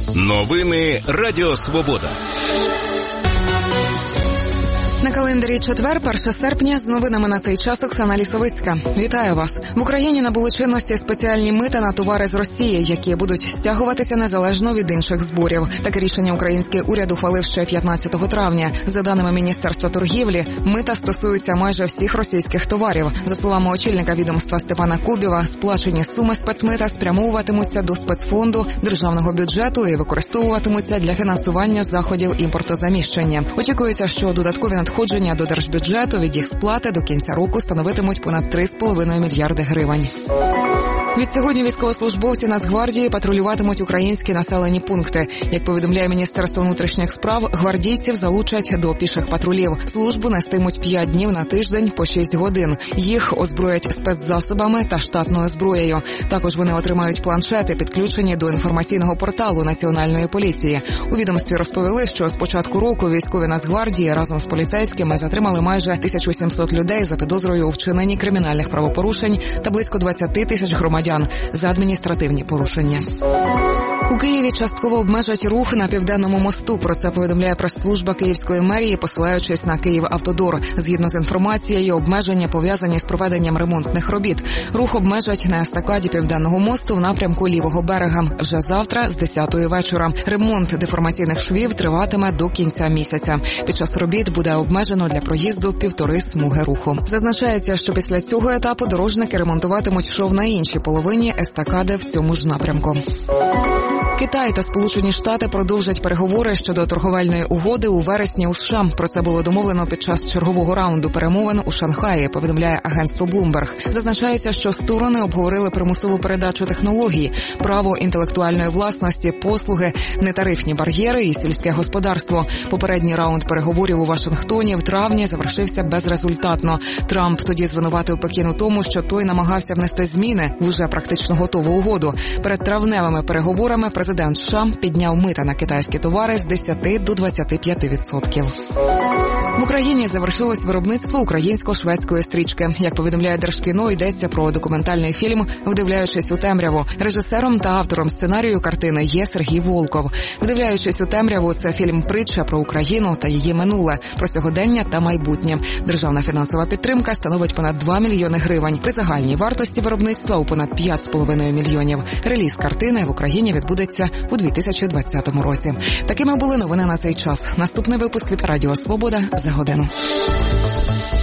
Новини Радіо Свобода. На календарі четвер, 1 серпня, з новинами на цей час Оксана Лісовицька. Вітаю вас. В Україні набули чинності спеціальні мита на товари з Росії, які будуть стягуватися незалежно від інших зборів. Таке рішення український уряд ухвалив ще 15 травня. За даними Міністерства торгівлі, мита стосуються майже всіх російських товарів. За словами очільника відомства Степана Кубіва, сплачені суми спецмита спрямовуватимуться до спецфонду державного бюджету і використовуватимуться для фінансування заходів імпортозаміщення. Очікується, що додаткові надходження до держбюджету від їх сплати до кінця року становитимуть понад 3,5 мільярди гривень. Відсьогодні військовослужбовці Нацгвардії патрулюватимуть українські населені пункти. Як повідомляє Міністерство внутрішніх справ, гвардійців залучать до піших патрулів. Службу нестимуть 5 днів на тиждень по 6 годин. Їх озброять спецзасобами та штатною зброєю. Також вони отримають планшети, підключені до інформаційного порталу Національної поліції. У відомстві розповіли, що з початку року військові Нацгвардії разом з поліцейськими затримали майже 1700 людей за підозрою у вчиненні кримінальних правопорушень та близько 20 тисяч громадян за адміністративні порушення. У Києві частково обмежать рух на Південному мосту. Про це повідомляє прес-служба Київської мерії, посилаючись на «Київавтодор». Згідно з інформацією, обмеження пов'язані з проведенням ремонтних робіт. Рух обмежать на естакаді Південного мосту в напрямку лівого берега вже завтра з 10-ї вечора. Ремонт деформаційних швів триватиме до кінця місяця. Під час робіт буде обмежено для проїзду 1,5 смуги руху. Зазначається, що після цього етапу дорожники ремонтуватимуть шов на іншій половині естакади в цьому ж напрямку. Китай та Сполучені Штати продовжать переговори щодо торговельної угоди у вересні у США. Про це було домовлено під час чергового раунду перемовин у Шанхаї, повідомляє агентство Bloomberg. Зазначається, що сторони обговорили примусову передачу технологій, право інтелектуальної власності, послуги, нетарифні бар'єри і сільське господарство. Попередній раунд переговорів у Вашингтоні в травні завершився безрезультатно. Трамп тоді звинуватив Пекін у тому, що той намагався внести зміни в уже практично готову угоду. Перед травневими переговорами президент США підняв мита на китайські товари з 10 до 25%. В Україні завершилось виробництво українсько-шведської стрічки. Як повідомляє Держкіно, йдеться про документальний фільм «Вдивляючись у темряву». Режисером та автором сценарію картини є Сергій Волков. «Вдивляючись у темряву» – це фільм-притча про Україну та її минуле, про сьогодення та майбутнє. Державна фінансова підтримка становить понад 2 мільйони гривень. При загальній вартості виробництва у понад 5,5 мільйонів. Реліз картини в Україні відбудеться у 2020 році. Такими були новини на цей час. Наступний випуск від Радіо Свобода за годину.